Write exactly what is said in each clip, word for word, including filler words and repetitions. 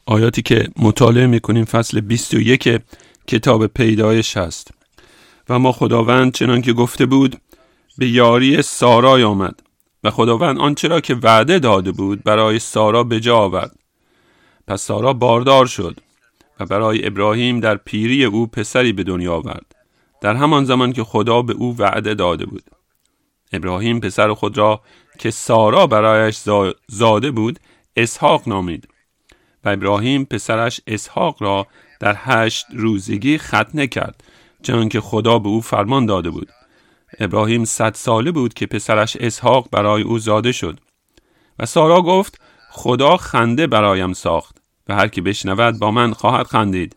آیاتی که مطالعه میکنیم فصل بیست و یک کتاب پیدایش هست. و ما خداوند چنان که گفته بود به یاری سارای آمد و خداوند آنچه را که وعده داده بود برای سارا به جا آورد. پس سارا باردار شد و برای ابراهیم در پیری او پسری به دنیا آورد، در همان زمان که خدا به او وعده داده بود. ابراهیم پسر خود را که سارا برایش زاده بود اسحاق نامید و ابراهیم پسرش اسحاق را در هشت روزگی ختنه کرد، چنان که خدا به او فرمان داده بود. ابراهیم صد ساله بود که پسرش اسحاق برای او زاده شد. و سارا گفت خدا خنده برایم ساخت و هر کی بشنود با من خواهد خندید.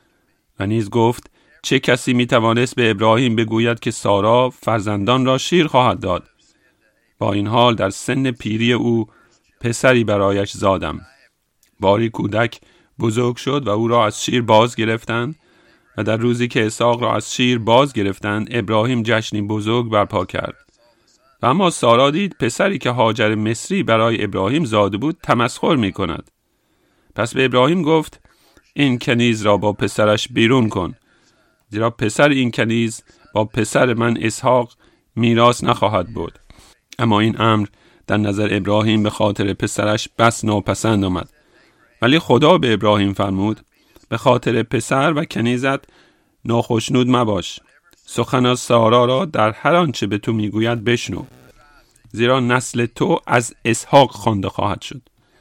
و نیز گفت چه کسی می توانست به ابراهیم بگوید که سارا فرزندان را شیر خواهد داد؟ با این حال در سن پیری او پسری برایش زادم. باری کودک بزرگ شد و او را از شیر باز گرفتند و در روزی که اسحاق را از شیر باز گرفتند ابراهیم جشنی بزرگ برپا کرد. و اما سارا دید پسری که هاجر مصری برای ابراهیم زاده بود تمسخر می کند. پس به ابراهیم گفت این کنیز را با پسرش بیرون کن، زیرا پسر این کنیز با پسر من اسحاق میراث نخواهد بود. اما این امر در نظر ابراهیم به خاطر پسرش بس ناپسند آمد. ولی خدا به ابراهیم فرمود به خاطر پسر و کنیزت ناخشنود مباش. سخن از سارا را در هر آنچه به تو میگوید بشنو، زیرا نسل تو از اسحاق خوانده خواهد شد.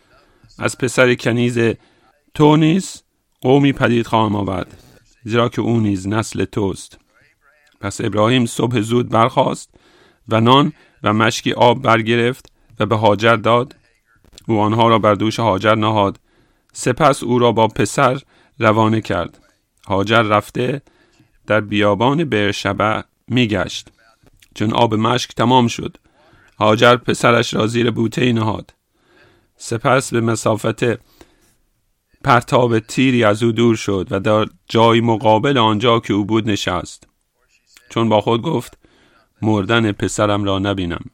از پسر کنیز تو نیز قومی پدید خواهم آورد، زیرا که او نیز نسل توست. پس ابراهیم صبح زود برخاست و نان و مشکی آب برگرفت و به هاجر داد. او آنها را بر دوش هاجر نهاد، سپس او را با پسر روانه کرد. هاجر رفته در بیابان بئرشبع میگشت. چون آب مشک تمام شد هاجر پسرش را زیر بوته نهاد. سپس به مسافت پرتاب تیری از او دور شد و در جای مقابل آنجا که او بود نشست، چون با خود گفت مردن پسرم را نبینم.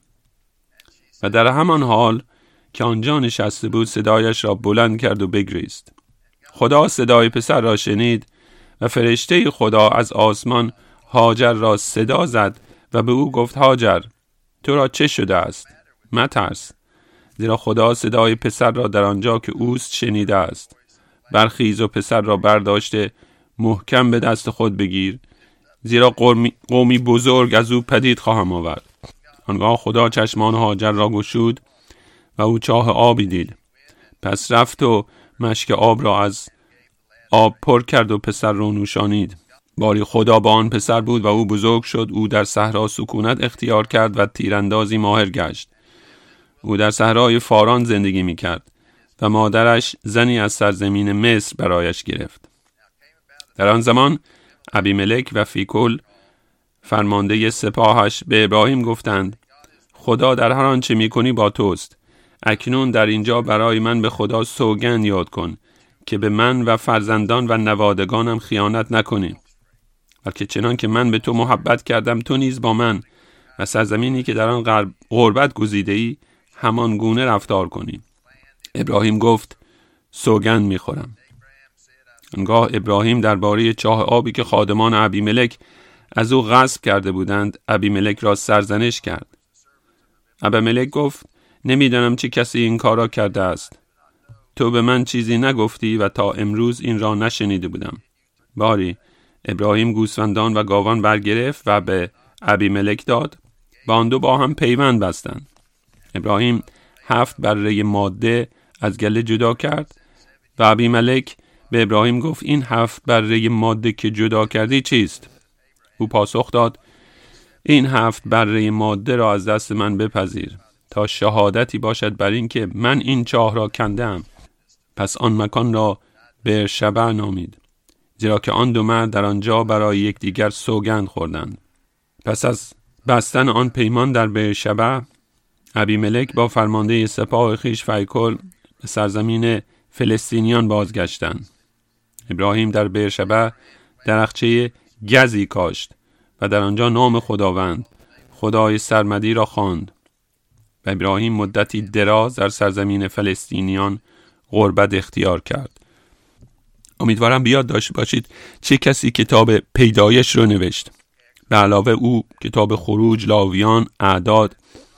و در همان حال که آنجا نشسته بود صدایش را بلند کرد و بگریست. خدا صدای پسر را شنید و فرشته خدا از آسمان هاجر را صدا زد و به او گفت هاجر تو را چه شده است؟ مترس، زیرا خدا صدای پسر را در آنجا که اوست شنیده است. برخیز و پسر را برداشته محکم به دست خود بگیر، زیرا قومی, قومی بزرگ از او پدید خواهم آورد. آنگاه خدا چشمان هاجر را گشود و او چاه آبی دید. پس رفت و مشک آب را از آب پر کرد و پسر را نوشانید. باری خدا با آن پسر بود و او بزرگ شد. او در صحرا سکونت اختیار کرد و تیراندازی ماهر گشت. او در صحرای فاران زندگی می کرد و مادرش زنی از سرزمین مصر برایش گرفت. در آن زمان ابیملک و فیکول فرمانده سپاهش به ابراهیم گفتند خدا در هر آنچه می کنی با توست. اکنون در اینجا برای من به خدا سوگند یاد کن که به من و فرزندان و نوادگانم خیانت نکنی، بلکه چنان که من به تو محبت کردم تو نیز با من و سرزمینی که در آن غربت گزیده ای همان گونه رفتار کنی. ابراهیم گفت سوگند میخورم. آنگاه ابراهیم درباره چاه آبی که خادمان ابیملک از او غصب کرده بودند ابیملک را سرزنش کرد. ابیملک گفت نمیدانم چه کسی این کار را کرده است. تو به من چیزی نگفتی و تا امروز این را نشنیده بودم. باری ابراهیم گوسفندان و گاوان برگرفت و به ابیملک داد و آن دو با هم پیوند بستند. ابراهیم هفت بره ماده از گله جدا کرد و ابیملک به ابراهیم گفت این هفت بره ماده که جدا کردی چیست؟ او پاسخ داد این هفت بره ماده را از دست من بپذیر تا شهادتی باشد بر این که من این چاه را کندم. پس آن مکان را بئرشبع نامید، زیرا که آن دو مرد در آنجا برای یکدیگر سوگند خوردند. پس از بستن آن پیمان در بئرشبع ابیملک با فرمانده سپاه خویش فیکول به سرزمین فلسطینیان بازگشتند. ابراهیم در بئرشبع درخچه گزی کاشت و در آنجا نام خداوند خدای سرمدی را خواند. و ابراهیم مدتی دراز در سرزمین فلسطینیان غربت اختیار کرد امیدوارم بیاد داشته باشید چه کسی کتاب پیدایش رو نوشت. به علاوه او کتاب خروج، لاویان، اعداد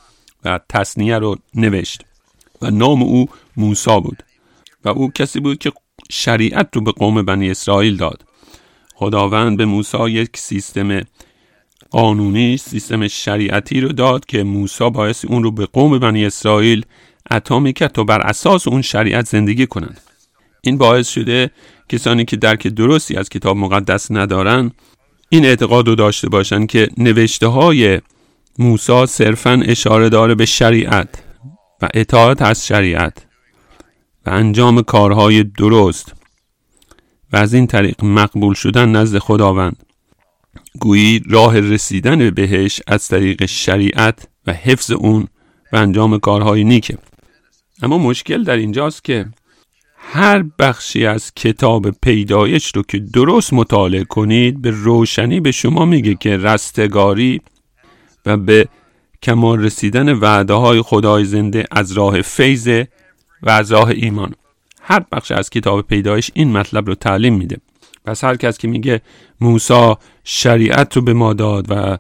و تثنیه رو نوشت و نام او موسی بود و او کسی بود که شریعت رو به قوم بنی اسرائیل داد. خداوند به موسی یک سیستم قانونی، سیستم شریعتی رو داد که موسی باعث اون رو به قوم بنی اسرائیل عطا میکرد تا بر اساس اون شریعت زندگی کنند. این باعث شده کسانی که درک درستی از کتاب مقدس ندارن این اعتقاد رو داشته باشن که نوشته های موسی صرفاً اشاره داره به شریعت و اطاعت از شریعت و انجام کارهای درست و از این طریق مقبول شدن نزد خداوند. گویی راه رسیدن به بهشت از طریق شریعت و حفظ اون و انجام کارهای نیکه. اما مشکل در اینجاست که هر بخشی از کتاب پیدایش رو که درست مطالعه کنید به روشنی به شما میگه که رستگاری و به کمال رسیدن وعده های خدای زنده از راه فیض و از راه ایمان. هر بخش از کتاب پیدایش این مطلب رو تعلیم میده. پس هر کس که میگه موسی شریعت رو به ما داد و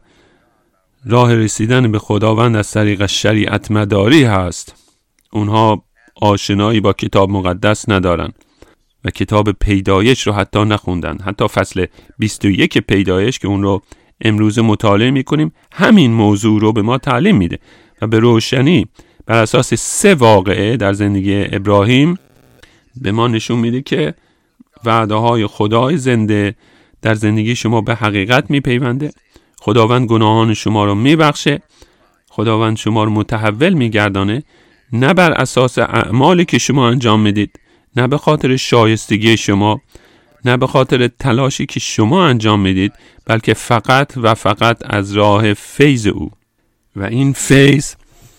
راه رسیدن به خداوند از طریق شریعت مداری هست، اونها آشنایی با کتاب مقدس ندارن و کتاب پیدایش رو حتی نخوندن. حتی فصل بیست و یک پیدایش که اون رو امروز مطالعه میکنیم همین موضوع رو به ما تعلیم میده و به روشنی بر اساس سه واقعه در زندگی ابراهیم به ما نشون میده که وعده های خدای زنده در زندگی شما به حقیقت میپیونده. خداوند گناهان شما رو میبخشه. خداوند شما رو متحول میگردانه، نه بر اساس اعمالی که شما انجام میدید، نه به خاطر شایستگی شما، نه به خاطر تلاشی که شما انجام میدید، بلکه فقط و فقط از راه فیض او. و این فیض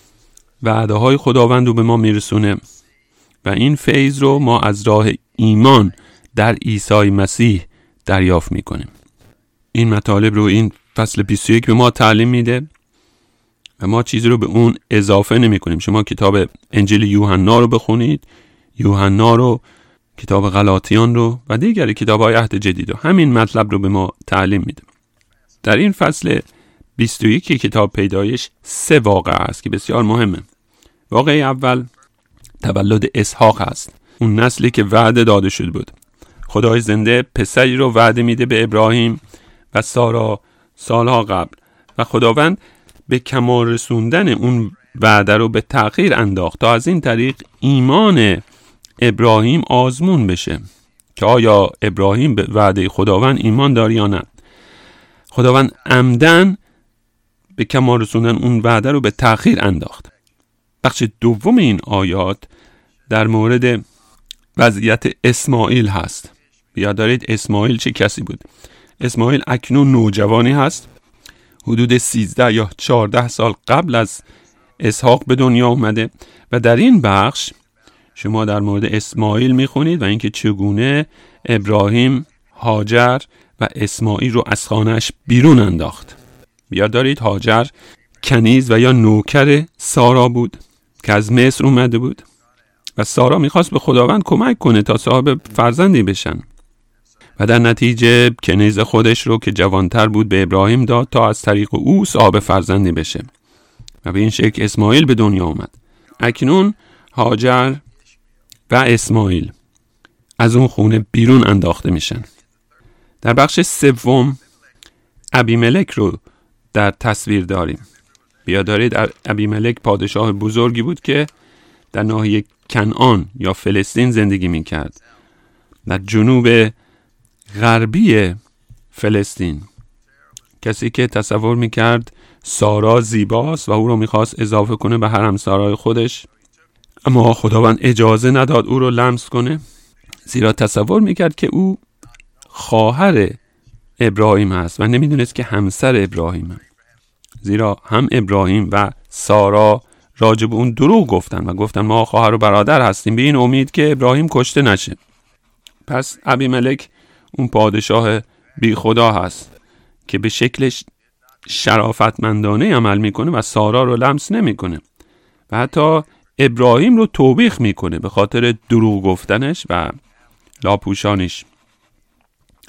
وعده های خداوند رو به ما میرسونه و این فیض رو ما از راه ایمان در عیسی مسیح دریافت میکنیم. این مطالب رو این فصل بیست و یک به ما تعلیم میده و ما چیزی رو به اون اضافه نمی کنیم. شما کتاب انجیل یوحنا رو بخونید، یوحنا رو، کتاب غلاطیان رو و دیگر کتاب‌های عهد جدید رو، همین مطلب رو به ما تعلیم میده. در این فصل بیست و یک کتاب پیدایش سه واقعه است که بسیار مهمه. واقعه اول تولد اسحاق است، اون نسلی که وعده داده شده بود. خدای زنده پسری رو وعده میده به ابراهیم و سارا سالها قبل و خداوند به کمال رسوندن اون وعده رو به تأخیر انداخت تا از این طریق ایمان ابراهیم آزمون بشه که آیا ابراهیم به وعده خداوند ایمان داری یا نه. خداوند عمدن به کمال رسوندن اون وعده رو به تأخیر انداخت. بخش دوم این آیات در مورد وضعیت اسماعیل هست. بیاد دارید اسماعیل چه کسی بود؟ اسماعیل اکنون نوجوانی هست، حدود سیزده یا چهارده سال قبل از اسحاق به دنیا اومده و در این بخش شما در مورد اسماعیل میخونید و اینکه چگونه ابراهیم هاجر و اسماعیل رو از خانه‌اش بیرون انداخت. بیاد دارید هاجر کنیز و یا نوکر سارا بود که از مصر اومده بود و سارا میخواست به خداوند کمک کنه تا صاحب فرزندی بشن و در نتیجه کنیز خودش رو که جوانتر بود به ابراهیم داد تا از طریق او صاحب فرزندی بشه و به این شکل اسماعیل به دنیا اومد. اکنون هاجر و اسماعیل از اون خونه بیرون انداخته میشن. در بخش سوم ابیملک رو در تصویر داریم. بیا دارید ابیملک پادشاه بزرگی بود که در ناحیه کنعان یا فلسطین زندگی میکرد، در جنوب غربی فلسطین. کسی که تصور میکرد سارا زیباست و او رو میخواست اضافه کنه به حرم سرای خودش، اما خداوند اجازه نداد او رو لمس کنه، زیرا تصور میکرد که او خواهر ابراهیم هست و نمیدونست که همسر ابراهیمه، زیرا هم ابراهیم و سارا راجب اون دروغ گفتن و گفتن ما خواهر و برادر هستیم به این امید که ابراهیم کشته نشه. پس ابیملک اون پادشاه بی خدا هست که به شکلش شرافتمندانه عمل میکنه و سارا رو لمس نمیکنه و حتی ابراهیم رو توبیخ میکنه به خاطر دروغ گفتنش و لاپوشانیش.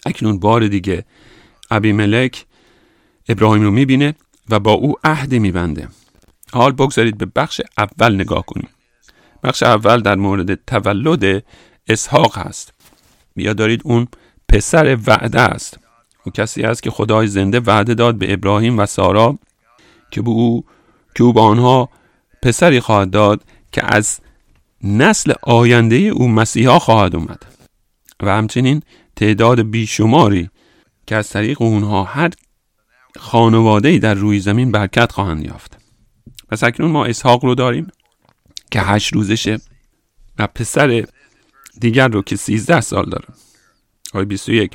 اکنون بار دیگه ابیملک ابراهیم رو میبینه و با او عهدی میبنده. حال بگذارید به بخش اول نگاه کنیم. بخش اول در مورد تولد اسحاق هست. بیا دارید اون پسر وعده است. او کسی است که خدای زنده وعده داد به ابراهیم و سارا که به او که او به آنها پسری خواهد داد که از نسل آینده او مسیحا خواهد اومد و همچنین تعداد بیشماری که از طریق اونها هر خانواده‌ای در روی زمین برکت خواهند یافت. پس اکنون ما اسحاق رو داریم که هشت روزشه و پسر دیگر رو که سیزده سال داره. آیه بیست و یک: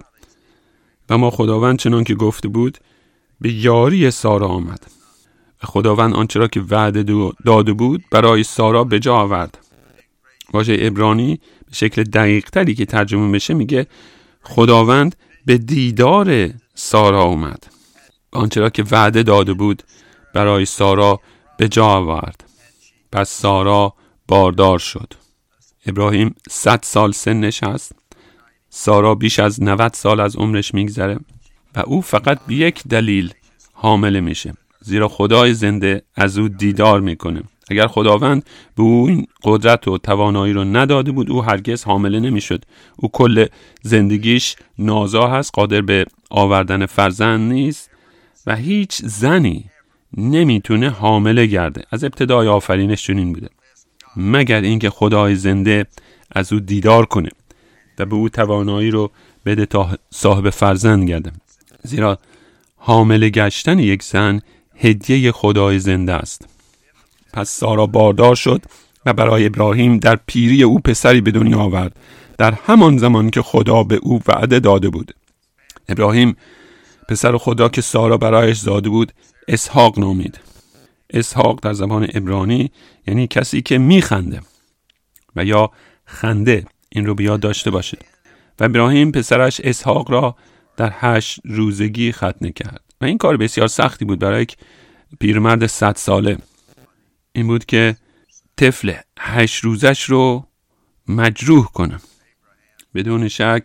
و ما خداوند چنان که گفته بود به یاری سارا آمد و خداوند آنچه را که وعده داده بود برای سارا به جا آورد. واژه عبرانی به شکل دقیق تری که ترجمه بشه میگه خداوند به دیدار سارا اومد، آنچه را که وعده داده بود برای سارا به جا آورد. پس سارا باردار شد. ابراهیم صد سال سنش هست، سارا بیش از نود سال از عمرش میگذره و او فقط به یک دلیل حامله میشه، زیرا خدای زنده از او دیدار میکنه. اگر خداوند به او این قدرت و توانایی رو نداده بود او هرگز حامله نمیشد. او کل زندگیش نازا هست، قادر به آوردن فرزند نیست و هیچ زنی نمیتونه حامله گرده. از ابتدای آفرینش چنین بوده، مگر اینکه خدای زنده از او دیدار کنه و به او توانایی رو بده تا صاحب فرزند گرده. زیرا حامله گشتن یک زن هدیه خدای زنده است. پس سارا باردار شد و برای ابراهیم در پیری او پسری به دنیا آورد، در همان زمان که خدا به او وعده داده بود. ابراهیم پسر خدا که سارا برایش زاده بود اسحاق نامید. اسحاق در زبان عبرانی یعنی کسی که میخنده و یا خنده. این رو بیاد داشته باشید. و ابراهیم پسرش اسحاق را در هشت روزگی ختنه کرد و این کار بسیار سختی بود برای یک پیرمرد صد ساله. این بود که طفل هشت روزش رو مجروح کنه. بدون شک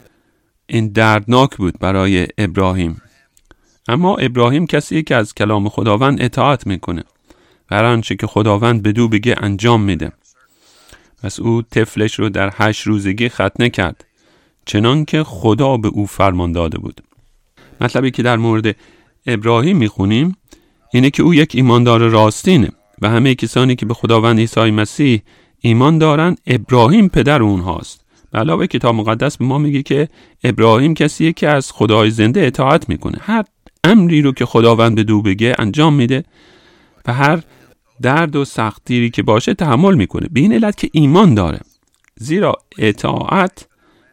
این دردناک بود برای ابراهیم، اما ابراهیم کسیه که از کلام خداوند اطاعت میکنه و هر آنچه که خداوند بدو بگه انجام میده. پس او طفلش رو در هشت روزگی ختنه کرد چنان که خدا به او فرمان داده بود. مطلبی که در مورد ابراهیم میخونیم اینه که او یک ایماندار راستینه و همه کسانی که به خداوند عیسی مسیح ایمان دارن ابراهیم پدر اونهاست. به علاوه کتاب مقدس به ما میگه که ابراهیم کسیه که از خدای زنده اطاعت میکنه، هر امری رو که خداوند به دو بگه انجام میده و هر درد و سختیری که باشه تحمل میکنه، به این علت که ایمان داره. زیرا اطاعت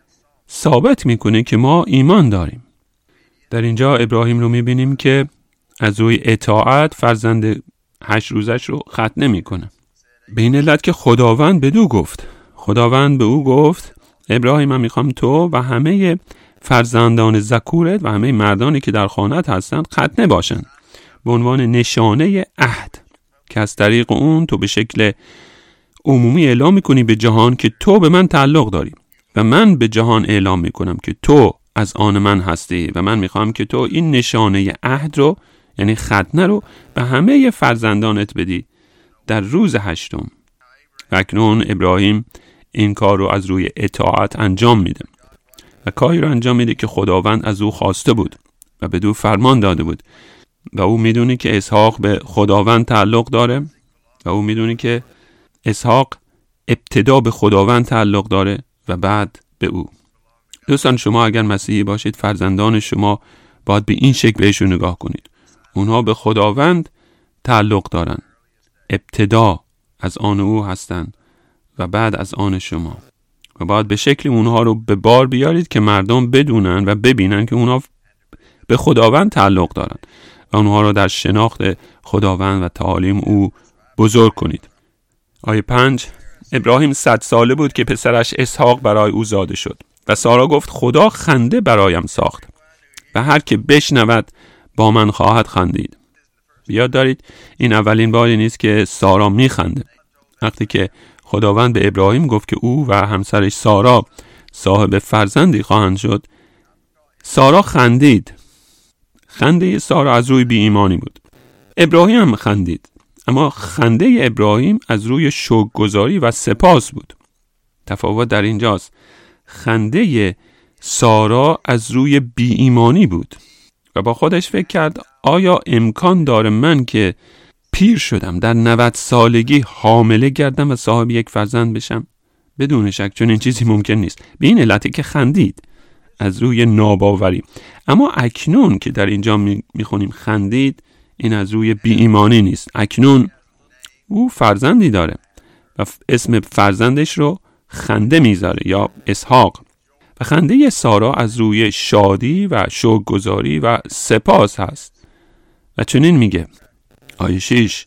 ثابت میکنه که ما ایمان داریم. در اینجا ابراهیم رو میبینیم که از روی اطاعت فرزند هشت روزش رو ختنه میکنه، به این علت که خداوند به دو گفت. خداوند به او گفت ابراهیم من میخوام تو و همه فرزندان ذکورت و همه مردانی که در خانت هستند ختنه باشن به عنوان نشانه عهد که از طریق اون تو به شکل عمومی اعلام میکنی به جهان که تو به من تعلق داری و من به جهان اعلام میکنم که تو از آن من هستی و من میخوام که تو این نشانه عهد رو یعنی ختنه رو به همه فرزندانت بدی در روز هشتم. و اکنون ابراهیم این کار رو از روی اطاعت انجام میده و کاری رو انجام میده که خداوند از او خواسته بود و به دو فرمان داده بود و او میدونه که اسحاق به خداوند تعلق داره و او میدونه که اسحاق ابتدا به خداوند تعلق داره و بعد به او. دوستان شما اگر مسیحی باشید فرزندان شما باید به این شکل بهشون نگاه کنید. اونها به خداوند تعلق دارن، ابتدا از آن او هستن و بعد از آن شما و باید به شکل اونها رو به بار بیارید که مردم بدونن و ببینن که اونها به خداوند تعلق دارن و اونها رو در شناخت خداوند و تعالیم او بزرگ کنید. آیه پنج: ابراهیم صد ساله بود که پسرش اسحاق برای او زاده شد و سارا گفت خدا خنده برایم ساخت و هر که بشنود با من خواهد خندید. یاد دارید این اولین باری نیست که سارا میخنده. وقتی که خداوند به ابراهیم گفت که او و همسرش سارا صاحب فرزندی خواهند شد، سارا خندید. خنده سارا از روی بی ایمانی بود. ابراهیم هم خندید، اما خنده ابراهیم از روی شکرگزاری و سپاس بود. تفاوت در اینجاست. خنده سارا از روی بی ایمانی بود و با خودش فکر کرد آیا امکان داره من که پیر شدم در نود سالگی حامله گردم و صاحب یک فرزند بشم؟ بدون شک چون این چیزی ممکن نیست. به این علتی که خندید از روی ناباوری. اما اکنون که در اینجا میخونیم خندید، این از روی بی ایمانی نیست. اکنون او فرزندی داره و اسم فرزندش رو خنده میذاره یا اسحاق. و خنده سارا از روی شادی و شکرگزاری و سپاس هست و چنین میگه آیه شش: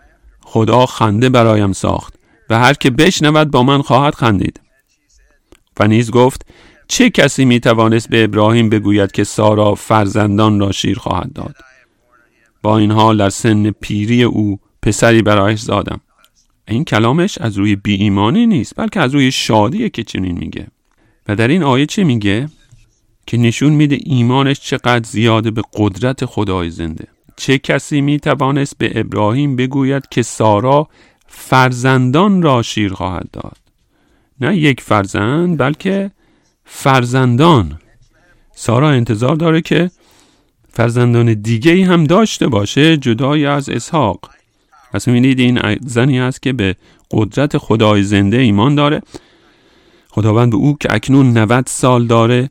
خدا خنده برایم ساخت و هر که بشنود با من خواهد خندید. و نیز گفت چه کسی میتوانست به ابراهیم بگوید که سارا فرزندان را شیر خواهد داد؟ با این حال در سن پیری او پسری برایش زادم. این کلامش از روی بی ایمانی نیست، بلکه از روی شادیه که چنین میگه. و در این آیه چه میگه؟ که نشون میده ایمانش چقدر زیاده به قدرت خدای زنده. چه کسی میتوانست به ابراهیم بگوید که سارا فرزندان را شیر خواهد داد؟ نه یک فرزند، بلکه فرزندان. سارا انتظار داره که فرزندان دیگه‌ای هم داشته باشه جدای از اسحاق. پس می‌بینید این زنی است که به قدرت خدای زنده ایمان داره. خداوند به او که اکنون نود سال داره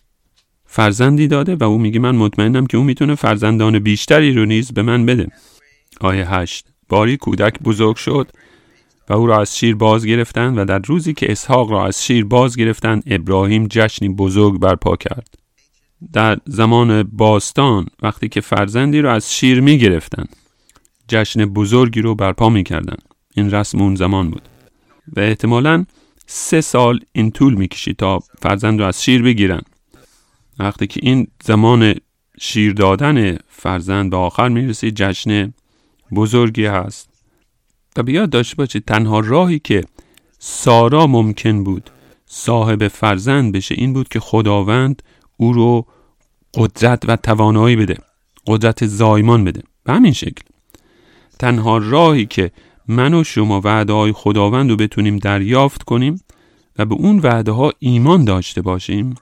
فرزندی داده و او میگه من مطمئنم که او میتونه فرزندان بیشتری رو نیز به من بده. آیه هشت: باری کودک بزرگ شد و او را از شیر باز گرفتند و در روزی که اسحاق را از شیر باز گرفتند ابراهیم جشنی بزرگ برپا کرد. در زمان باستان وقتی که فرزندی را از شیر می گرفتن جشن بزرگی رو برپا می کردن. این رسم اون زمان بود و احتمالاً سه سال این طول می کشید تا فرزند رو از شیر بگیرن. وقتی که این زمان شیر دادن فرزند به آخر می رسید جشن بزرگی هست. تا بیاد داشته باشید تنها راهی که سارا ممکن بود صاحب فرزند بشه این بود که خداوند او رو قدرت و توانایی بده، قدرت زایمان بده. به همین شکل تنها راهی که من و شما وعده های خداوند رو بتونیم دریافت کنیم و به اون وعده ها ایمان داشته باشیم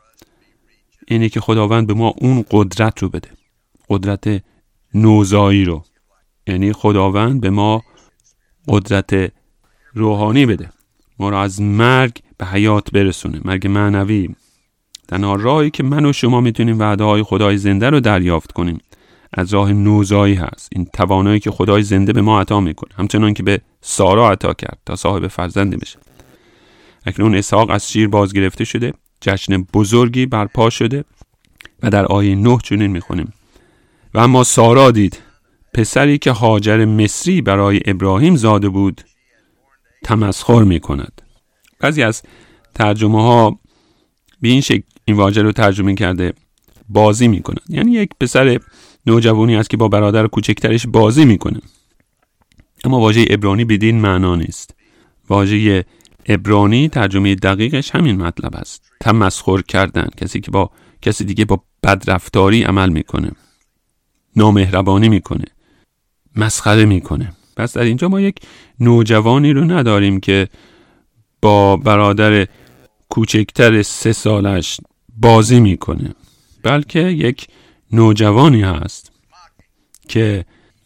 اینه که خداوند به ما اون قدرت رو بده، قدرت نوزایی رو. یعنی خداوند به ما قدرت روحانی بده، ما رو از مرگ به حیات برسونه، مرگ معنوی. تنها راهی که من و شما میتونیم وعده های خدای زنده رو دریافت کنیم از راه نوزایی هست. این توانایی که خدای زنده به ما عطا میکنه، همچنان که به سارا عطا کرد تا صاحب فرزندی بشه. اکنون اسحاق از شیر باز گرفته شده، جشن بزرگی برپا شده و در آیه نه چنین میخونیم: و اما سارا دید پسری که هاجر مصری برای ابراهیم زاده بود تمسخر میکند. بعضی از ترجمه ها به این شکل این واژه رو ترجمه کرده بازی میکنند. یعنی یک پسر نوجوانی است که با برادر کوچکترش بازی میکنه. اما واژه عبرانی بدین معنا نیست. واژه عبرانی ترجمه دقیقش همین مطلب است: تمسخر کردن. کسی که با کسی دیگه با بدرفتاری عمل میکنه، نامهربانی میکنه، مسخره میکنه. پس در اینجا ما یک نوجوانی رو نداریم که با برادر کوچکتر سه سالش بازی میکنه، بلکه یک نوجوانی هست که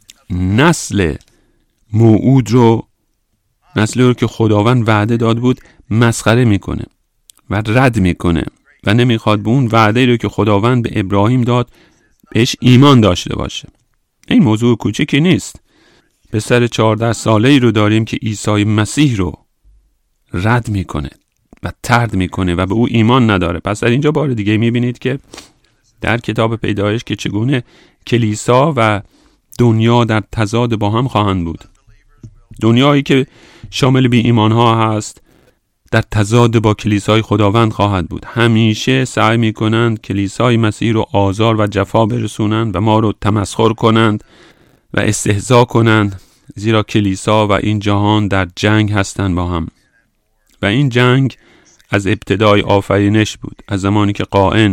نسل موعود رو، نسلی رو که خداوند وعده داد بود مسخره میکنه و رد میکنه و نمیخواد به اون وعده رو که خداوند به ابراهیم داد بهش ایمان داشته باشه. این موضوع کوچیکی نیست. پسر چهارده ساله ای رو داریم که عیسی مسیح رو رد میکنه و طرد میکنه و به او ایمان نداره. پس در اینجا بار دیگه میبینید که در کتاب پیدایش که چگونه کلیسا و دنیا در تضاد با هم خواهند بود. دنیایی که شامل بی ایمان ها هست در تضاد با کلیسای خداوند خواهد بود. همیشه سعی میکنند کلیسای مسیح رو آزار و جفا برسونند و ما رو تمسخر کنند و استهزا کنند، زیرا کلیسا و این جهان در جنگ هستند با هم. و این جنگ از ابتدای آفرینش بود، از زمانی که قائن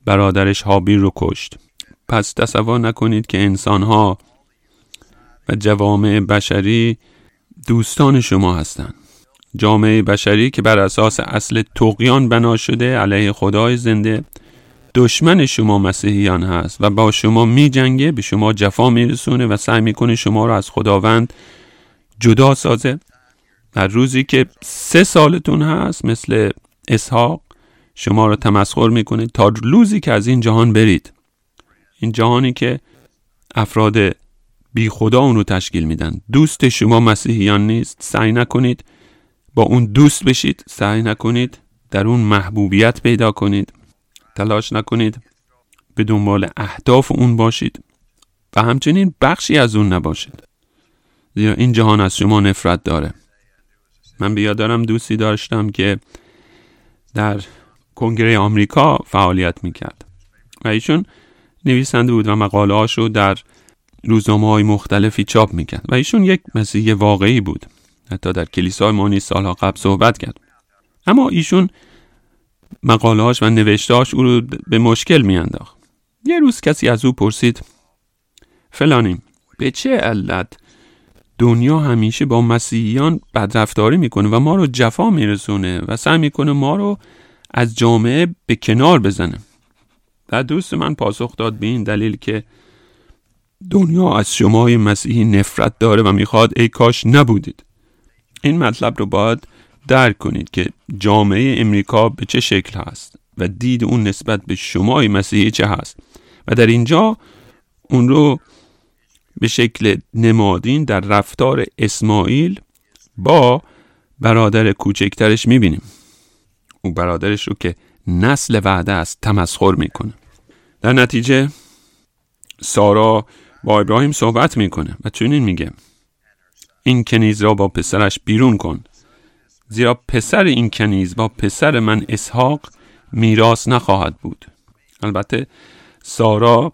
برادرش هابیل رو کشت. پس تصور نکنید که انسان‌ها و جوامع بشری دوستان شما هستند. جامعه بشری که بر اساس اصل طغیان بنا شده علیه خدای زنده دشمن شما مسیحیان هست و با شما می جنگه، به شما جفا می رسونه و سعی می کنه شما رو از خداوند جدا سازه. در روزی که سه سالتون هست مثل اسحاق شما رو تمسخر می کنه تا روزی که از این جهان برید. این جهانی که افراد بی خدا اون رو تشکیل میدن. دوست شما مسیحیان نیست. سعی نکنید با اون دوست بشید. سعی نکنید در اون محبوبیت پیدا کنید. تلاش نکنید به دنبال اهداف اون باشید و همچنین بخشی از اون نباشید، زیرا این جهان از شما نفرت داره. من بیاد دارم دوستی داشتم که در کنگره آمریکا فعالیت میکرد و ایشون نویسنده بود و مقاله هاشو در روزنامه های مختلفی چاپ میکرد و ایشون یک مسیحی واقعی بود. حتی در کلیسای ما نیز سالها قبل صحبت کرد. اما ایشون مقالهاش و نوشتهاش او رو به مشکل میانداخت. یه روز کسی از او پرسید فلانی به چه علت دنیا همیشه با مسیحیان بدرفتاری میکنه و ما رو جفا میرسونه و سعی میکنه ما رو از جامعه به کنار بزنه؟ و دوست من پاسخ داد به این دلیل که دنیا از شمای مسیحی نفرت داره و میخواد ای کاش نبودید. این مطلب رو باید درک کنید که جامعه امریکا به چه شکل هست و دید اون نسبت به شمای مسیحی چه هست و در اینجا اون رو به شکل نمادین در رفتار اسماعیل با برادر کوچکترش میبینیم. او برادرش رو که نسل وعده است تمسخر میکنه. در نتیجه سارا با ابراهیم صحبت میکنه و چنین میگه این کنیز را با پسرش بیرون کن، زیرا پسر این کنیز با پسر من اسحاق میراث نخواهد بود. البته سارا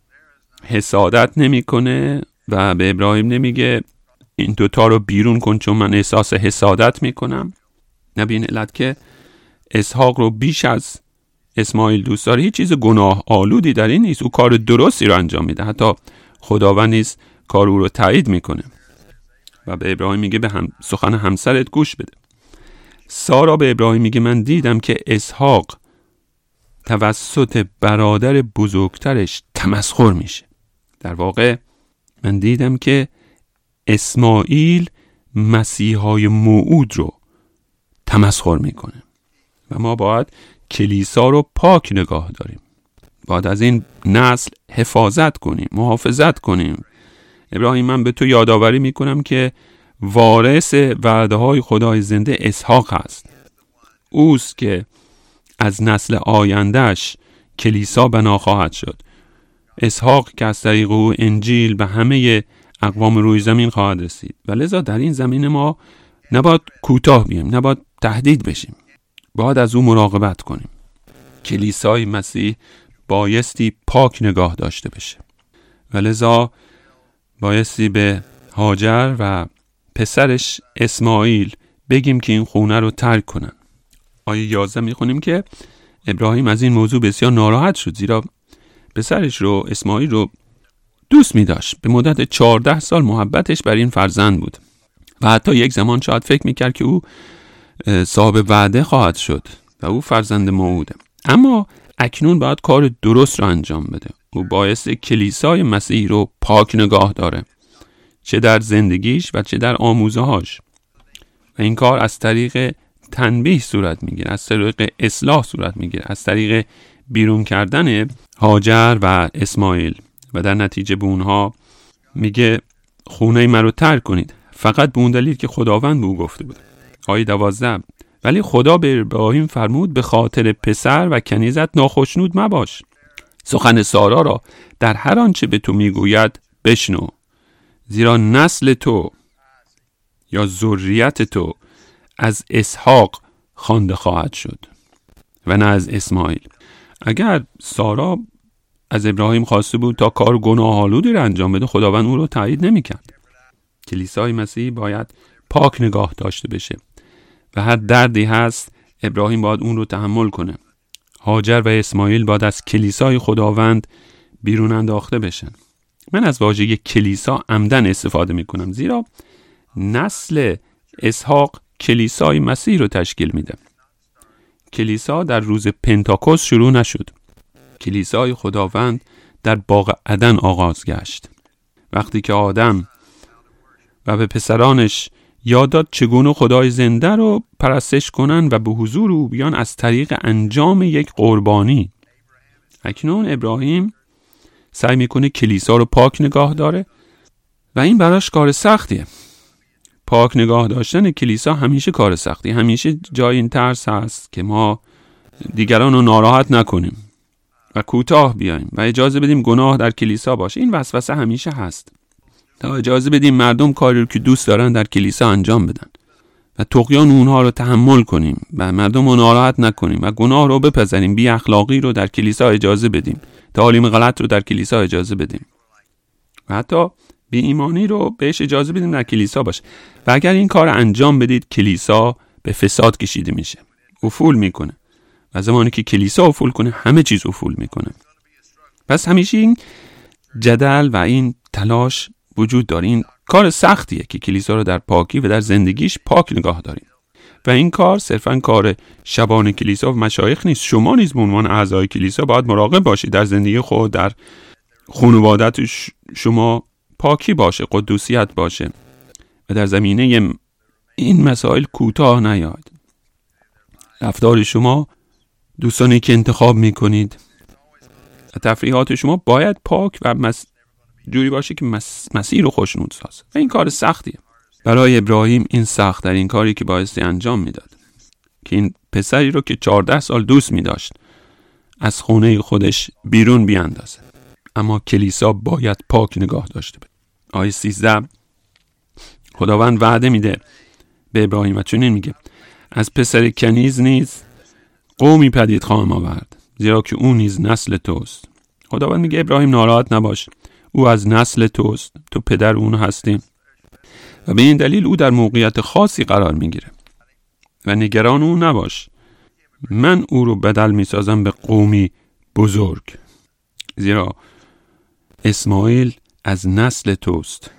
حسادت نمیکنه و به ابراهیم نمیگه این دوتا رو بیرون کن چون من احساس حسادت میکنم. نبین علت که اسحاق رو بیش از اسماعیل دوست داره. هیچ چیز گناه آلودی در این نیست. او کار درستی رو انجام میده. حتی خداوند نیز کار او رو تایید میکنه و به ابراهیم میگه به هم سخن همسرت گوش بده. سارا به ابراهیم میگه من دیدم که اسحاق توسط برادر بزرگترش تمسخر میشه. در واقع من دیدم که اسماعیل مسیحای موعود رو تمسخر میکنه و ما باید کلیسا رو پاک نگاه داریم. باید از این نسل حفاظت کنیم، محافظت کنیم. ابراهیم من به تو یادآوری میکنم که وارث وعده های خدای زنده اسحاق هست. اوست که از نسل آیندهش کلیسا بنا خواهد شد. اسحاق که از طریق او انجیل به همه اقوام روی زمین خواهد رسید و لذا در این زمین ما نباید کوتاه بیم، نباید تهدید بشیم. باید از او مراقبت کنیم. کلیسای مسیح بایستی پاک نگاه داشته بشه و لذا بایستی به هاجر و پسرش اسماعیل بگیم که این خونه رو ترک کنن. آیه یازده میخونیم که ابراهیم از این موضوع بسیار ناراحت شد، زیرا پسرش رو اسماعیل رو دوست می داشت. به مدت چهارده سال محبتش بر این فرزند بود و حتی یک زمان شاید فکر میکرد که او صاحب وعده خواهد شد و او فرزند موعوده. اما اکنون باید کار درست رو انجام بده. او باعث کلیسای مسیح رو پاک نگاه داره، چه در زندگیش و چه در آموزهاش، و این کار از طریق تنبیه صورت میگیره، از طریق اصلاح صورت میگیره، از طریق بیرون کردن هاجر و اسماعیل و در نتیجه به اونها میگه خونه من رو ترک کنید، فقط به اون دلیل که خداوند به او گفته بود. آیه دوازده ولی خدا به ابراهیم فرمود به خاطر پسر و کنیزت ناخشنود مباش. سخن سارا را در هر آنچه به تو میگوید بشنو، زیرا نسل تو یا ذریت تو از اسحاق خوانده خواهد شد و نه از اسماعیل. اگر سارا از ابراهیم خواسته بود تا کار گناه‌آلودی را انجام بده، خداوند او را تایید نمی‌کرد. کلیسای مسیحی باید پاک نگاه داشته بشه و هر دردی هست ابراهیم باید اون رو تحمل کنه. هاجر و اسماعیل باید از کلیسای خداوند بیرون انداخته بشن. من از واژه کلیسا عمدن استفاده میکنم زیرا نسل اسحاق کلیسای مسیح رو تشکیل میده. کلیسا در روز پنتاکوست شروع نشد. کلیسای خداوند در باغ عدن آغاز گشت. وقتی که آدم و به پسرانش یاد داد چگونه خدای زنده رو پرستش کنن و به حضور او بیان از طریق انجام یک قربانی. اکنون ابراهیم سعی میکنه کلیسا رو پاک نگاه داره و این براش کار سختیه. پاک نگاه داشتن کلیسا همیشه کار سختی، همیشه جای این ترس هست که ما دیگران رو ناراحت نکنیم و کوتاه بیایم و اجازه بدیم گناه در کلیسا باشه. این وسوسه همیشه هست تا اجازه بدیم مردم کاری رو که دوست دارن در کلیسا انجام بدن و طغیان اونها رو تحمل کنیم و مردم رو ناراحت نکنیم و گناه رو بپذیریم، بی اخلاقی رو در کلیسا اجازه بدیم، تعالیم غلط رو در کلیسا اجازه بدیم و حتی بی ایمانی رو بهش اجازه بدیم در کلیسا باشه. و اگر این کار انجام بدید کلیسا به فساد کشیده میشه، افول میکنه و زمانی که کلیسا افول کنه همه چیز افول میکنه. پس همیشه این جدل و این تلاش وجود داره. این کار سختیه که کلیسا رو در پاکی و در زندگیش پاک نگاه داریم و این کار صرفاً کار شبان کلیسا و مشایخ نیست. شما نیز به عنوان اعضای کلیسا باید مراقب باشید در زندگی خود، در خانوادت شما پاکی باشه، قدوسیت باشه و در زمینه این مسائل کوتاه نیاید. رفتار شما، دوستانی که انتخاب میکنید و تفریحات شما باید پاک و مس... جوری باشه که مس... مسیر رو خوشنود سازه و این کار سختیه. برای ابراهیم این سخت در این کاری که بایستی انجام میداد که این پسری رو که چهارده سال دوست میداشت از خونه خودش بیرون بیاندازه. اما کلیسا باید پاک نگاه داشته باشه. آیه سیزده خداوند وعده میده به ابراهیم و چنین میگه از پسر کنیز نیز قومی پدید خواهم آورد زیرا که او نیز نسل توست. خداوند میگه ابراهیم ناراحت نباش، او از نسل توست، تو پدر اون هستی و به این دلیل او در موقعیت خاصی قرار میگیره و نگران اون نباش. من او رو بدل میسازم به قومی بزرگ زیرا اسماعیل از نسل توست.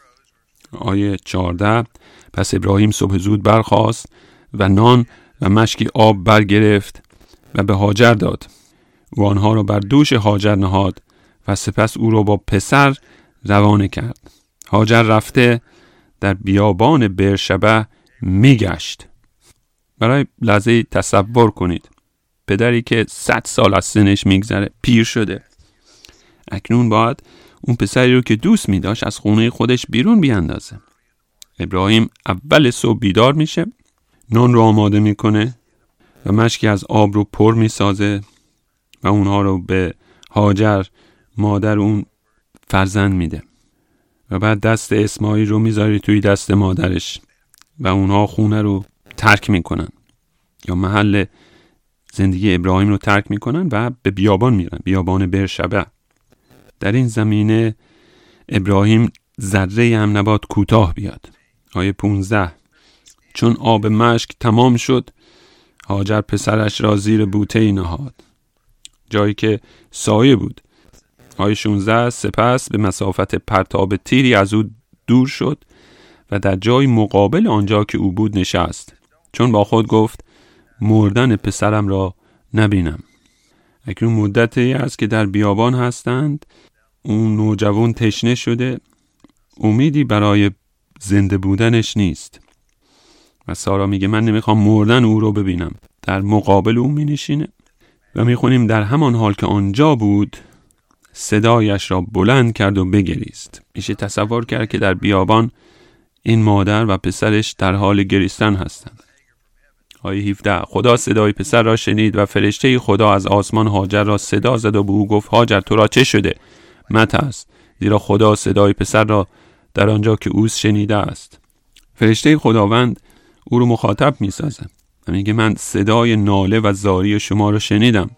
آیه چهارده پس ابراهیم صبح زود برخاست و نان و مشکی آب برگرفت و به هاجر داد و آنها را بر دوش هاجر نهاد و سپس او را با پسر روانه کرد. هاجر رفته در بیابان برشبه میگشت. برای لحظه تصور کنید پدری که صد سال از سنش میگذره، پیر شده، اکنون باید اون پسری رو که دوست می داشت از خونه خودش بیرون بیاندازه. ابراهیم اول صبح بیدار میشه، نان رو آماده میکنه و مشکی از آب رو پر میسازه و اونها رو به هاجر مادر اون فرزند میده و بعد دست اسماعیل رو میذاره توی دست مادرش و اونها خونه رو ترک میکنن یا محل زندگی ابراهیم رو ترک میکنن و به بیابان میرن، بیابان برشبه. در این زمینه ابراهیم ذره هم نباید کوتاه بیاد. آیه پانزده چون آب مشک تمام شد هاجر پسرش را زیر بوته نهاد، جایی که سایه بود. آیه شانزده سپس به مسافت پرتاب تیری از او دور شد و در جای مقابل آنجا که او بود نشست، چون با خود گفت مردن پسرم را نبینم. اکنون مدتی است که در بیابان هستند. اون نوجوان تشنه شده، امیدی برای زنده بودنش نیست و سارا میگه من نمیخوام مردن او رو ببینم. در مقابل اون مینشینه و میخونیم در همان حال که آنجا بود صدایش را بلند کرد و بگریست. میشه تصور کرد که در بیابان این مادر و پسرش در حال گریستن هستند. آیه هفده خدا صدای پسر را شنید و فرشته خدا از آسمان هاجر را صدا زد و به او گفت هاجر تو را چه شده؟ مترس، زیرا خدا صدای پسر را در آنجا که او شنیده است. فرشته خداوند او رو مخاطب میسازه و میگه من صدای ناله و زاری شما رو شنیدم.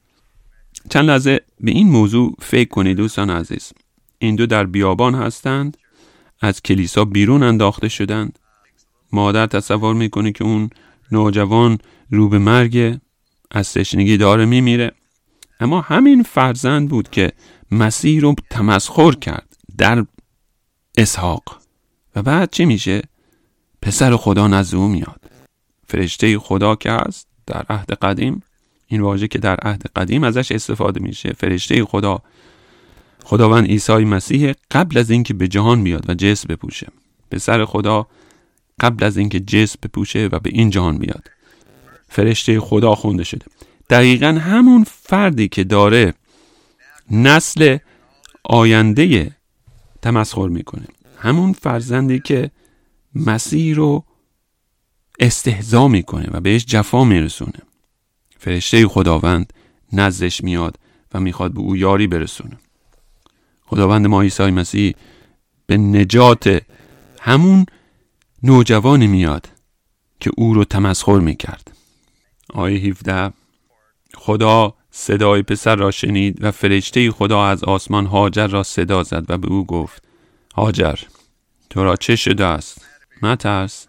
چند لحظه به این موضوع فکر کنید دوستان عزیز. این دو در بیابان هستند، از کلیسا بیرون انداخته شدند. مادر تصور میکنه که اون نوجوان رو به مرگ، از تشنگی داره میمیره. اما همین فرزند بود که مسیح رو تمسخر کرد در اسحاق. و بعد چی میشه؟ پسر خدا نزد او میاد. فرشته خدا که هست در عهد قدیم، این واژه که در عهد قدیم ازش استفاده میشه، فرشته خدا، خداوند عیسی مسیح قبل از اینکه به جهان بیاد و جسم بپوشه. پسر خدا قبل از اینکه جسم بپوشه و به این جهان بیاد فرشته خدا خونده شده. دقیقاً همون فردی که داره نسل آینده تمسخر میکنه، همون فرزندی که مسیح رو استهزا میکنه و بهش جفا میرسونه، فرشته خداوند نزدش میاد و میخواد به او یاری برسونه. خداوند ما عیسی مسیح به نجات همون نوجوانی میاد که او رو تمسخر میکرد. آیه هفده، خدا صدای پسر را شنید و فرشته خدا از آسمان هاجر را صدا زد و به او گفت: هاجر، تو را چه شده است؟ مترس،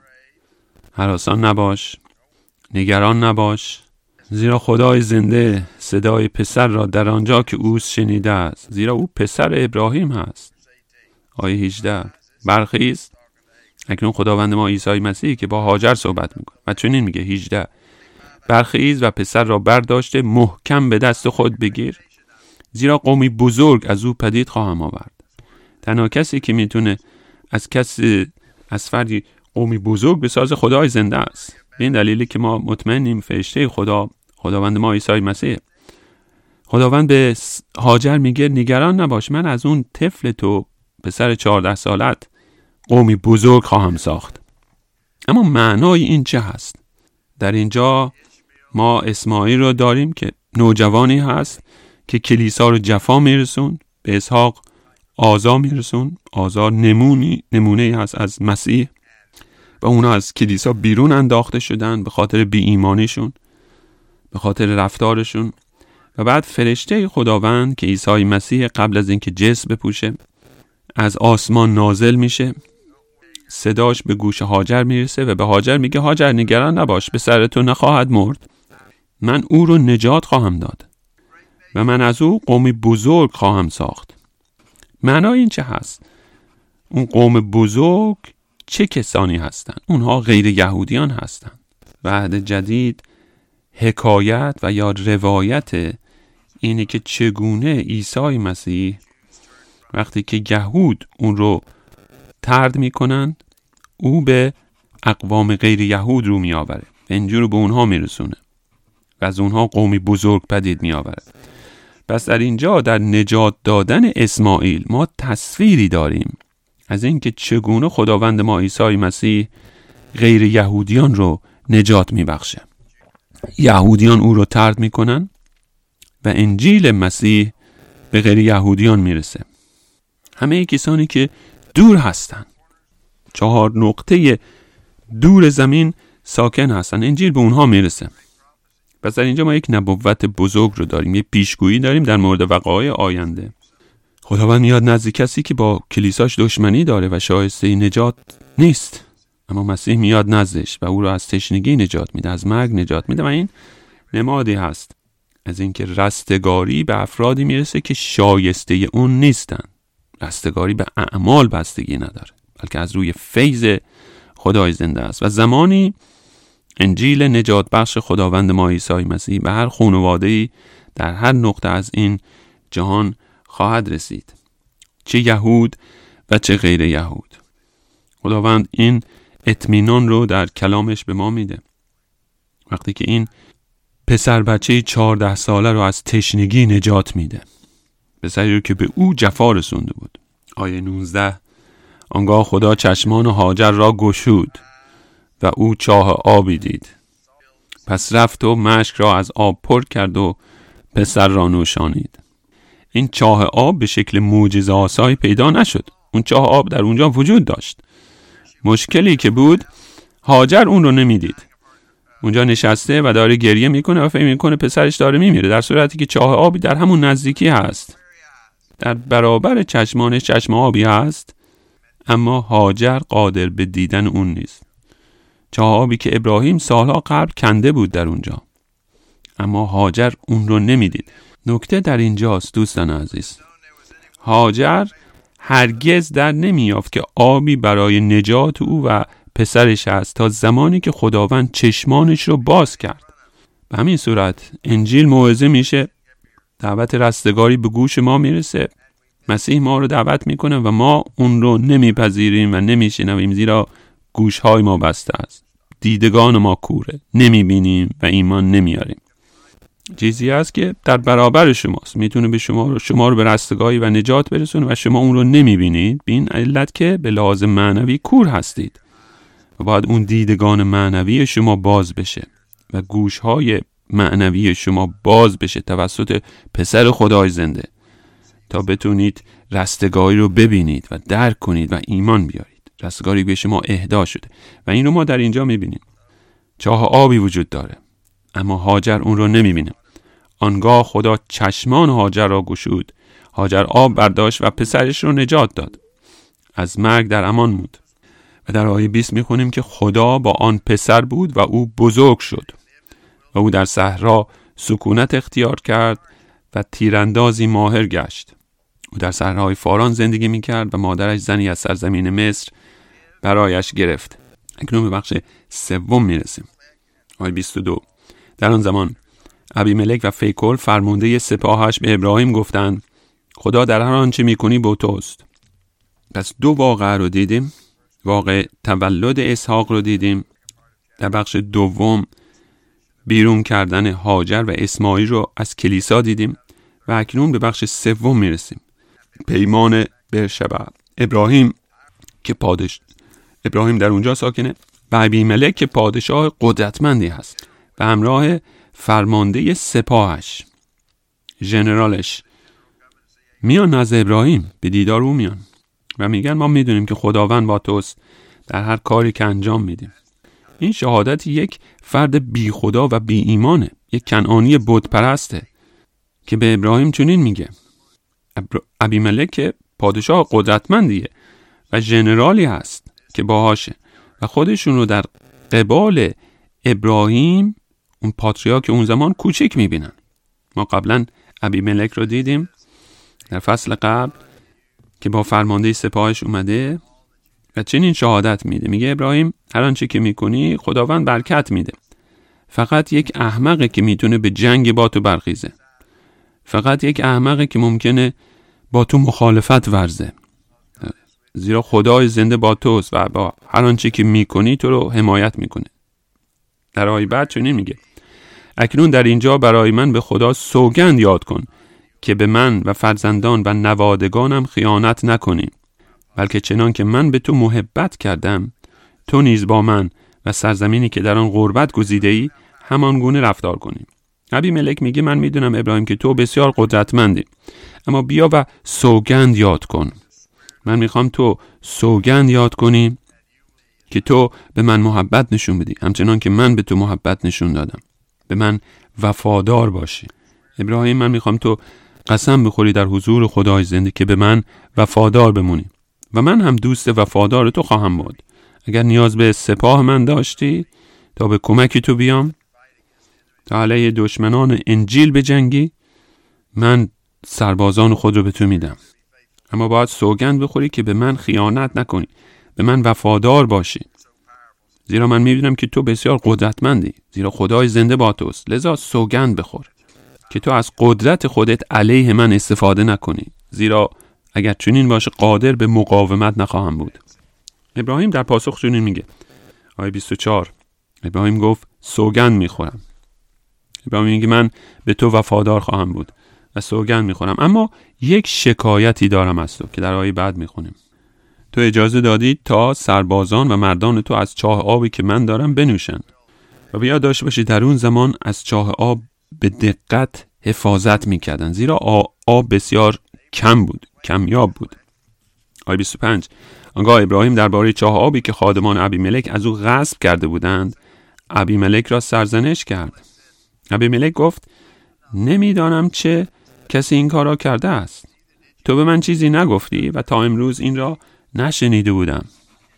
هراسان نباش، نگران نباش، زیرا خدای زنده صدای پسر را در آنجا که او شنیده است، زیرا او پسر ابراهیم هست. آیه هجده، برخیز. اکنون خداوند ما عیسی مسیح که با هاجر صحبت میکنه و چنین میگه، هجده، برخیز و پسر را برداشته محکم به دست خود بگیر، زیرا قومی بزرگ از او پدید خواهم آورد. تنها کسی که میتونه از کسی از فردی قومی بزرگ بسازه خدای زنده است. به این دلیلی که ما مطمئنیم فرشته خدا خداوند ما عیسی مسیح. خداوند به هاجر میگه نگران نباش، من از اون طفل تو پسر چهارده سالت قومی بزرگ خواهم ساخت. اما معنای این چه هست؟ در اینجا ما اسماعیل رو داریم که نوجوانی هست که کلیسا رو جفا میرسون، به اسحاق آزار میرسون. آزار نمونی نمونه هست از مسیح و اونا از کلیسا بیرون انداخته شدن به خاطر بی ایمانیشون، به خاطر رفتارشون. و بعد فرشته خداوند که عیسی مسیح قبل از اینکه جسم بپوشه از آسمان نازل میشه، صداش به گوش هاجر میرسه و به هاجر میگه هاجر نگران نباش، به سر تو نخواهد مرد، من او رو نجات خواهم داد و من از او قومی بزرگ خواهم ساخت. معنای این چه هست؟ اون قوم بزرگ چه کسانی هستند؟ اونها غیر یهودیان هستند. و عهد جدید حکایت و یا روایت اینه که چگونه عیسی مسیح وقتی که یهود اون رو طرد میکنن، او به اقوام غیر یهود رو میآوره و اینجور به اونها میرسونه و از اونها قومی بزرگ پدید میآوره. پس در اینجا در نجات دادن اسماعیل ما تصویری داریم از اینکه چگونه خداوند ما عیسی مسیح غیر یهودیان رو نجات میبخشه. یهودیان او رو طرد میکنن و انجیل مسیح به غیر یهودیان میرسه. همه کسانی که دور هستن، چهار نقطه دور زمین ساکن هستن، انجیل به اونها میرسه. پس در اینجا ما یک نبوت بزرگ رو داریم، یک پیشگویی داریم در مورد وقایع آینده. خداوند میاد نزد کسی که با کلیساش دشمنی داره و شایسته نجات نیست، اما مسیح میاد نزدش و او رو از تشنگی نجات میده، از مرگ نجات میده. و این نمادی هست از اینکه رستگاری به افرادی میرسه که شایسته اون نیستن. رستگاری به اعمال بستگی نداره، بلکه از روی فیض خدای زنده است. و زمانی انجیل نجات بخش خداوند ما عیسی مسیح به هر خانواده‌ای در هر نقطه از این جهان خواهد رسید، چه یهود و چه غیر یهود. خداوند این اطمینان رو در کلامش به ما میده وقتی که این پسر بچه چهارده ساله رو از تشنگی نجات میده، پسری رو که به او جفا رسونده بود. آیه نوزده، آنگاه خدا چشمان هاجر را گشود و او چاه آبی دید، پس رفت و مشک را از آب پر کرد و پسر را نوشانید. این چاه آب به شکل معجزه آسایی پیدا نشد، اون چاه آب در اونجا وجود داشت. مشکلی که بود هاجر اون رو نمیدید. اونجا نشسته و داره گریه میکنه و فکر میکنه پسرش داره میمیره، در صورتی که چاه آبی در همون نزدیکی هست، در برابر چشمانش چشم آبی هست، اما هاجر قادر به دیدن اون نیست. چاه آبی که ابراهیم سالها قبل کنده بود در اونجا، اما هاجر اون رو نمیدید. نکته در اینجاست دوستان عزیز، هاجر هرگز در نمیافت که آبی برای نجات او و پسرش است تا زمانی که خداوند چشمانش رو باز کرد. به همین صورت انجیل موعظه میشه، دعوت رستگاری به گوش ما میرسه، مسیح ما رو دعوت میکنه و ما اون رو نمیپذیریم و نمیشنویم، زیرا گوشهای ما بسته است، دیدگان ما کوره، نمیبینیم و ایمان نمیاریم. چیزی است که در برابر شماست، میتونه به شما رو شما رو به رستگاری و نجات برسونه و شما اون رو نمیبینید، به این علت که به لحاظ معنوی کور هستید و باید اون دیدگان معنوی شما باز بشه و گوشهای معنوی شما باز بشه توسط پسر خدای زنده تا بتونید رستگاری رو ببینید و درک کنید و ایمان بیارید. رستگاری به شما اهدا شده و این رو ما در اینجا میبینیم. چاه آبی وجود داره اما هاجر اون رو نمیبینه. آنگاه خدا چشمان هاجر را گشود، هاجر آب برداشت و پسرش رو نجات داد، از مرگ در امان موند. و در آیه بیست میخونیم که خدا با آن پسر بود و او بزرگ شد و او در صحرا سکونت اختیار کرد و تیراندازی ماهر گشت. او در صحراهای فاران زندگی میکرد و مادرش زنی از سرزمین مصر برایش گرفت. اکنون به بخش سوم میرسیم. آیه بیست و دو. در آن زمان ابیملک و فیکول فرمانده سپاهش به ابراهیم گفتند خدا در هر آنچه میکنی با توست. پس دو واقعه رو دیدیم، واقع تولد اسحاق رو دیدیم، در بخش دوم بیرون کردن هاجر و اسماعیل رو از کلیسا دیدیم و اکنون به بخش سوم میرسیم، پیمان برشبه. ابراهیم که پادش ابراهیم در اونجا ساکنه و ابیملک که پادشاه قدرتمندی هست و همراه فرمانده سپاهش، ژنرالش، میان از ابراهیم به دیدار او میان و میگن ما میدونیم که خداوند با توست در هر کاری که انجام میدیم. این شهادت یک فرد بی خدا و بی ایمانه، یک کنعانی بت پرسته که به ابراهیم چنین میگه. ابیملک پادشاه قدرتمندیه و ژنرالی هست که باهاشه و خودشون رو در قبال ابراهیم، اون پاتریارک اون زمان، کوچک میبینن. ما قبلا ابیملک رو دیدیم در فصل قبل که با فرمانده سپاهش اومده و چنین شهادت میده، میگه ابراهیم هر آنچه که میکنی خداوند برکت میده، فقط یک احمقه که میتونه به جنگ با تو برخیزه، فقط یک احمقه که ممکنه با تو مخالفت ورزه، زیرا خدای زنده با توست و با هر آنچه که میکنی تو رو حمایت میکنه. در آیه بعد چنین میگه اکنون در اینجا برای من به خدا سوگند یاد کن که به من و فرزندان و نوادگانم خیانت نکنی، بلکه چنان که من به تو محبت کردم تو نیز با من و سرزمینی که در آن غربت گزیده ای همان گونه رفتار کنی. ابیملک میگه من میدونم ابراهیم که تو بسیار قدرتمندی، اما بیا و سوگند یاد کن. من میخوام تو سوگند یاد کنی که تو به من محبت نشون بدی همچنان که من به تو محبت نشون دادم، به من وفادار باشی. ابراهیم من میخوام تو قسم بخوری در حضور خدای زنده که به من وفادار بمونی و من هم دوست وفادار تو خواهم بود. اگر نیاز به سپاه من داشتی تا به کمک تو بیام تا علیه دشمنان انجیل بجنگی، من سربازان خود رو به تو میدم، اما باید سوگند بخوری که به من خیانت نکنی، به من وفادار باشی، زیرا من میبینم که تو بسیار قدرتمندی، زیرا خدای زنده با توست. لذا سوگند بخور که تو از قدرت خودت علیه من استفاده نکنی، زیرا اگر چنین باشه قادر به مقاومت نخواهم بود. ابراهیم در پاسخ چنین میگه، آیه بیست و چهار، ابراهیم گفت سوگند میخورم. ابراهیم میگه من به تو وفادار خواهم بود و سوگند میخورم، اما یک شکایتی دارم از تو که در آیه بعد میخونیم. تو اجازه دادی تا سربازان و مردان تو از چاه آبی که من دارم بنوشن و بیا داشته باشی در اون زمان از چاه آب به دقت حفاظت میکردن، زیرا آب بسیار کم بود، کمیاب بود. آیه بیست و پنج، آنگاه ابراهیم درباره چاه آبی که خادمان ابیملک از او غصب کرده بودند ابیملک را سرزنش کرد. ابیملک گفت نمیدانم چه کسی این کار را کرده است، تو به من چیزی نگفتی و تا امروز این را نشنیده بودم.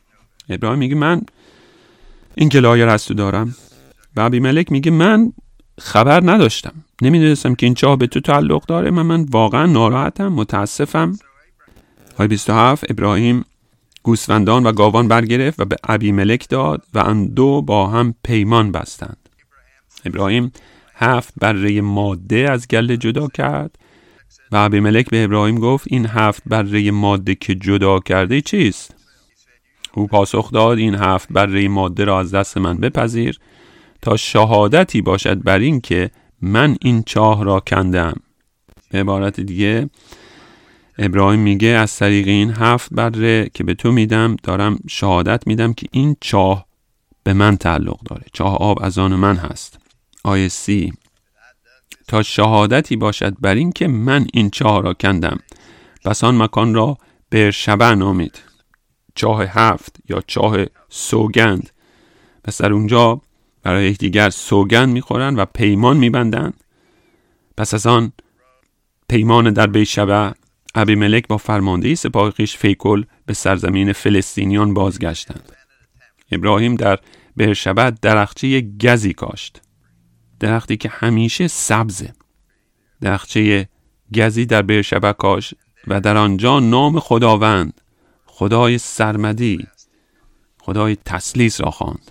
ابراهیم میگه من این گلایه را از تو دارم و ابیملک میگه من خبر نداشتم، نمیدونستم که این چاه به تو تعلق داره. من من واقعا ناراحتم، متاسفم. آیه بیست و هفت ابراهیم گوسفندان و گاوان برگرفت و به ابیملک داد و آن دو با هم پیمان بستند. ابراهیم هفت بره ماده از گله جدا کرد و ابیملک به ابراهیم گفت این هفت بره ماده که جدا کرده چیست؟ او پاسخ داد این هفت بره ماده را از دست من بپذیر تا شهادتی باشد بر این که من این چاه را کندم. به عبارت دیگه ابراهیم میگه از طریق این هفت بره که به تو میدم دارم شهادت میدم که این چاه به من تعلق داره، چاه آب از آن من هست. آیه سی تا شهادتی باشد بر این که من این چاه را کندم. پس آن مکان را برشبه نامید، چاه هفت یا چاه سوگند. پس در اونجا برای یکدیگر سوگند میخورن و پیمان میبندن. پس از آن پیمان در بیشبه ابیملک با فرماندهی سپاه خویش فیکل به سرزمین فلسطینیان بازگشتند. ابراهیم در برشبه درخچه گزی کاشت، درختی که همیشه سبزه. درخچه گزی در برشبه کاشت و در آنجا نام خداوند، خدای سرمدی، خدای تثلیث را خواند.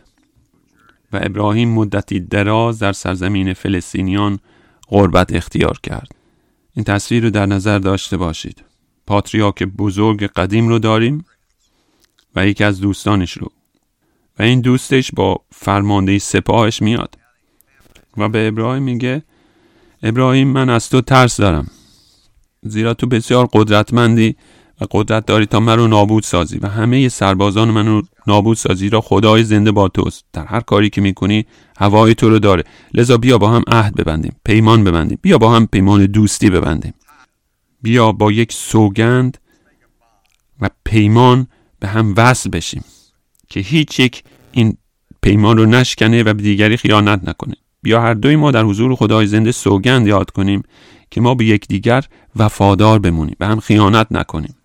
و ابراهیم مدتی دراز در سرزمین فلسطینیان غربت اختیار کرد. این تصویر رو در نظر داشته باشید. پاتریارک بزرگ قدیم رو داریم و یکی از دوستانش رو، و این دوستش با فرماندهی سپاهش میاد و به ابراهیم میگه ابراهیم من از تو ترس دارم، زیرا تو بسیار قدرتمندی و قدرت داری تا من رو نابود سازی و همه سربازان من رو نابود سازی. را خدای زنده با توست، در هر کاری که میکنی هوای تو رو داره. لذا بیا با هم عهد ببندیم، پیمان ببندیم، بیا با هم پیمان دوستی ببندیم، بیا با یک سوگند و پیمان به هم وصل بشیم که هیچ یک این پیمان رو نشکنه و به دیگری خیانت نکنه. بیا هر دوی ما در حضور خدای زنده سوگند یاد کنیم که ما به یک دیگر وفادار بمونیم، به هم خیانت نکنیم.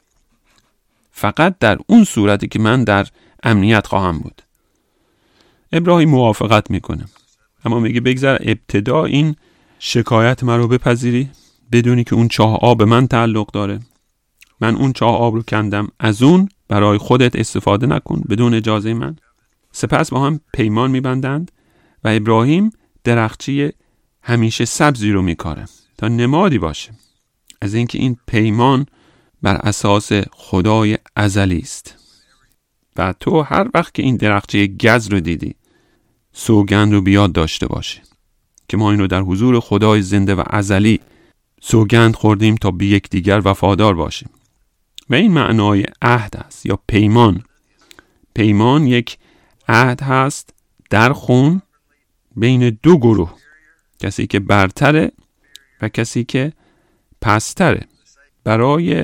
فقط در اون صورتی که من در امنیت خواهم بود. ابراهیم موافقت میکنه، اما میگه بگذار ابتدا این شکایت من رو بپذیری، بدونی که اون چاه آب به من تعلق داره. من اون چاه آب رو کندم، از اون برای خودت استفاده نکن بدون اجازه من. سپس با هم پیمان میبندند و ابراهیم درخچه همیشه سبزی رو میکاره تا نمادی باشه از اینکه این پیمان بر اساس خدای ازلی است. و تو هر وقت که این درخچه گز رو دیدی سوگند رو بیاد داشته باشه که ما این رو در حضور خدای زنده و ازلی سوگند خوردیم تا به یک دیگر وفادار باشیم. و این معنای عهد است یا پیمان. پیمان یک عهد هست در خون بین دو گروه، کسی که برتره و کسی که پستره، برای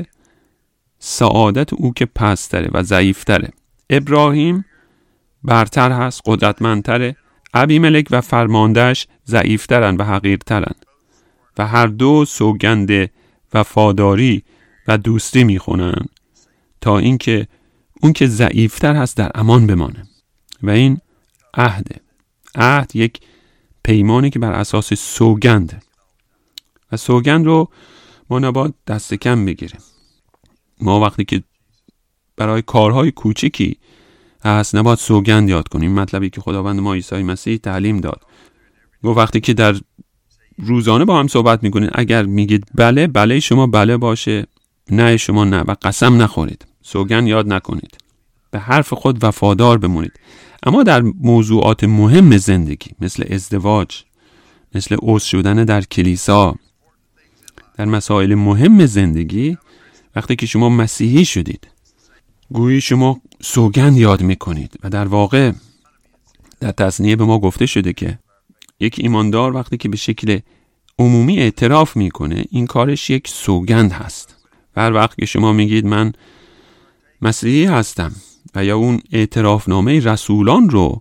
سعادت او که پستره و ضعیفتره. ابراهیم برتر هست، قدرتمندتره. ابیملک و فرماندهش ضعیفترن و حقیرترن و هر دو سوگند وفاداری و دوستی میخونن تا اینکه اون که ضعیفتر هست در امان بمانه. و این عهده. عهد یک پیمانی که بر اساس سوگند، و سوگند رو ما نباید دست کم بگیریم. ما وقتی که برای کارهای کوچیکی هست نباید سوگند یاد کنیم. مطلبی که خداوند ما عیسی مسیح تعلیم داد، و وقتی که در روزانه با هم صحبت میکنید اگر میگید بله، بله شما بله باشه، نه شما نه، و قسم نخورید، سوگند یاد نکنید، به حرف خود وفادار بمونید. اما در موضوعات مهم زندگی مثل ازدواج، مثل عضو شدن در کلیسا، در مسائل مهم زندگی، وقتی که شما مسیحی شدید گویی شما سوگند یاد میکنید. و در واقع در تثنیه به ما گفته شده که یک ایماندار وقتی که به شکل عمومی اعتراف میکنه این کارش یک سوگند هست. و هر وقت که شما میگید من مسیحی هستم و یا اون اعترافنامه رسولان رو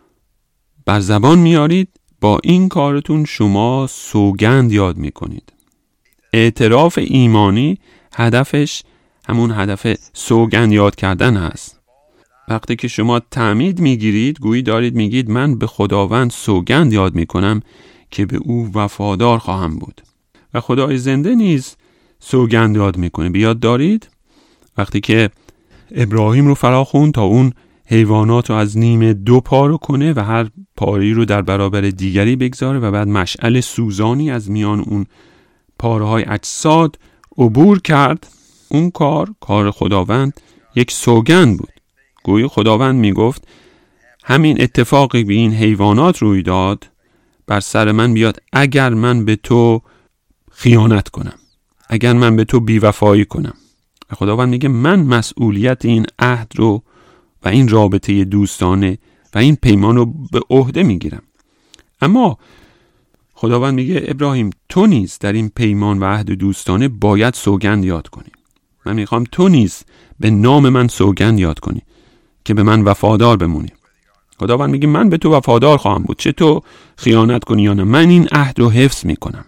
بر زبان میارید، با این کارتون شما سوگند یاد میکنید. اعتراف ایمانی هدفش همون هدف سوگند یاد کردن هست. وقتی که شما تعمید میگیرید گویی دارید میگید من به خداوند سوگند یاد میکنم که به او وفادار خواهم بود. و خدای زنده نیز سوگند یاد میکنه. بیاد دارید وقتی که ابراهیم رو فراخوند تا اون حیوانات رو از نیم دو پارو کنه و هر پاری رو در برابر دیگری بگذاره و بعد مشعل سوزانی از میان اون پارهای اجساد عبور کرد. اون کار کار خداوند یک سوگند بود. گویا خداوند میگفت همین اتفاقی به این حیوانات روی داد بر سر من بیاد اگر من به تو خیانت کنم، اگر من به تو بیوفایی کنم. و خداوند میگه من مسئولیت این عهد رو و این رابطه دوستانه و این پیمان رو به عهده میگیرم. اما خداوند میگه ابراهیم تو نیز در این پیمان و عهد دوستانه باید سوگند یاد کنی. من میخوام تو نیز به نام من سوگند یاد کنی که به من وفادار بمونی. خداوند میگه من به تو وفادار خواهم بود، چه تو خیانت کنی یا نه، من این عهد رو حفظ میکنم.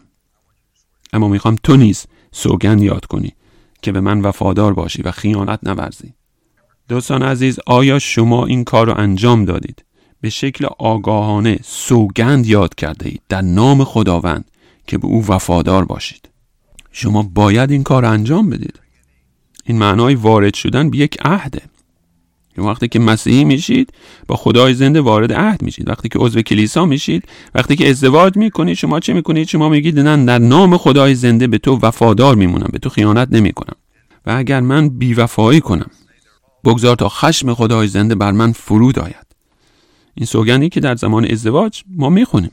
اما میخوام تو نیز سوگند یاد کنی که به من وفادار باشی و خیانت نورزی. دوستان عزیز، آیا شما این کار رو انجام دادید؟ به شکل آگاهانه سوگند یاد کرده اید در نام خداوند که به او وفادار باشید. شما باید این کار رو انجام بدید. این معنای وارد شدن به یک عهده. وقتی که مسیحی میشید با خدای زنده وارد عهد میشید. وقتی که عضو کلیسا میشید، وقتی که ازدواج میکنید، شما چه میکنید؟ شما میگید نه، در نام خدای زنده به تو وفادار میمونم، به تو خیانت نمیکنم و اگر من بیوفایی کنم بگذار تا خشم خدای زنده بر من فرود آید. این سوگندی که در زمان ازدواج ما میخونیم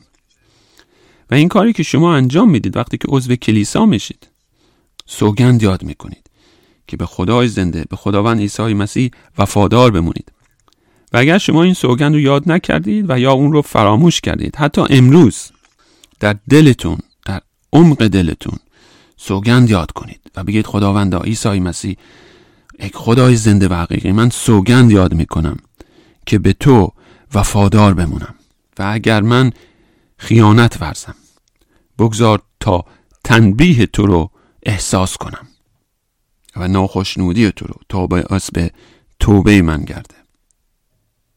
و این کاری که شما انجام میدید وقتی که عضو کلیسا میشید، سوگند یاد میکنید که به خدای زنده، به خداوند عیسی مسیح وفادار بمونید. و اگر شما این سوگند رو یاد نکردید و یا اون رو فراموش کردید، حتی امروز در دلتون، در عمق دلتون سوگند یاد کنید و بگید خداوندا عیسی مسیح ای خدای زنده و حقیقی، من سوگند یاد میکنم که به تو وفادار بمونم و اگر من خیانت ورزم بگذار تا تنبیه تو رو احساس کنم و ناخشنودی تو رو تا باعث به توبه من گرده.